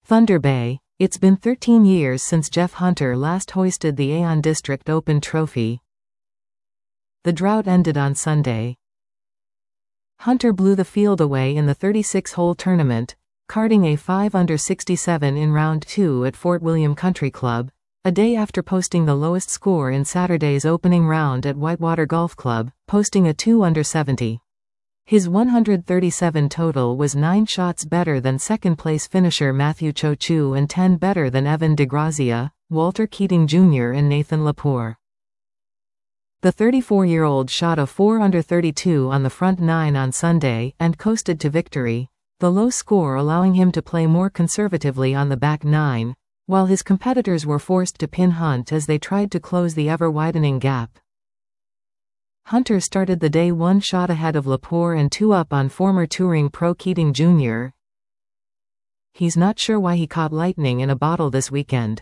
Thunder Bay. It's been 13 years since Jeff Hunter last hoisted the Aon District Open Trophy. The drought ended on Sunday. Hunter blew the field away in the 36-hole tournament, carding a 5-under-67 in round 2 at Fort William Country Club, a day after posting the lowest score in Saturday's opening round at Whitewater Golf Club, posting a 2-under-70. His 137 total was 9 shots better than second-place finisher Matthew Chochu and 10 better than Evan DeGrazia, Walter Keating Jr. and Nathan Lapour. The 34-year-old shot a 4-under-32 on the front 9 on Sunday and coasted to victory, the low score allowing him to play more conservatively on the back 9, while his competitors were forced to pin Hunt as they tried to close the ever-widening gap. Hunter started the day 1 shot ahead of Lapour and 2 up on former touring pro Keating Jr. He's not sure why he caught lightning in a bottle this weekend.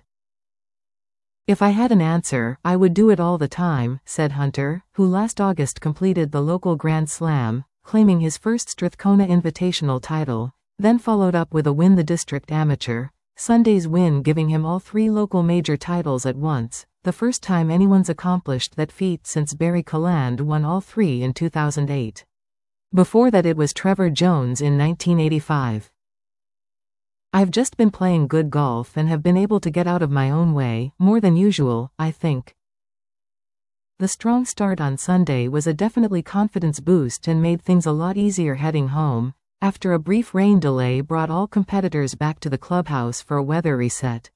"If I had an answer, I would do it all the time," said Hunter, who last August completed the local Grand Slam, claiming his first Strathcona Invitational title, then followed up with a win the district amateur, Sunday's win giving him all 3 local major titles at once, the first time anyone's accomplished that feat since Barry Calland won all 3 in 2008. Before that it was Trevor Jones in 1985. "I've just been playing good golf and have been able to get out of my own way, more than usual, I think." The strong start on Sunday was a definitely confidence boost and made things a lot easier heading home, after a brief rain delay brought all competitors back to the clubhouse for a weather reset.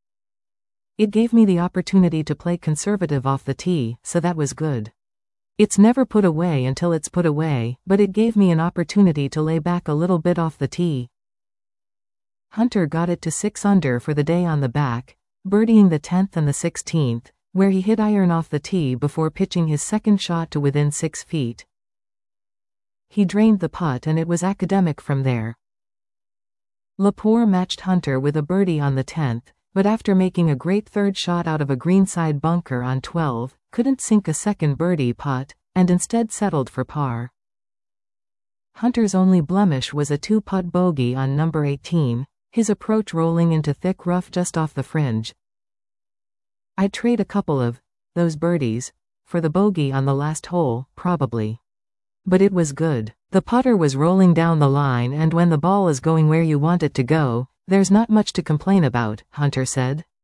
"It gave me the opportunity to play conservative off the tee, so that was good. It's never put away until it's put away, but it gave me an opportunity to lay back a little bit off the tee." Hunter got it to 6 under for the day on the back, birdieing the 10th and the 16th, where he hit iron off the tee before pitching his second shot to within 6 feet. He drained the putt and it was academic from there. Lapour matched Hunter with a birdie on the 10th, but after making a great third shot out of a greenside bunker on 12, couldn't sink a second birdie putt, and instead settled for par. Hunter's only blemish was a 2-putt bogey on number 18, his approach rolling into thick rough just off the fringe. "I'd trade a couple of those birdies for the bogey on the last hole, probably. But it was good. The putter was rolling down the line and when the ball is going where you want it to go, there's not much to complain about," Hunter said.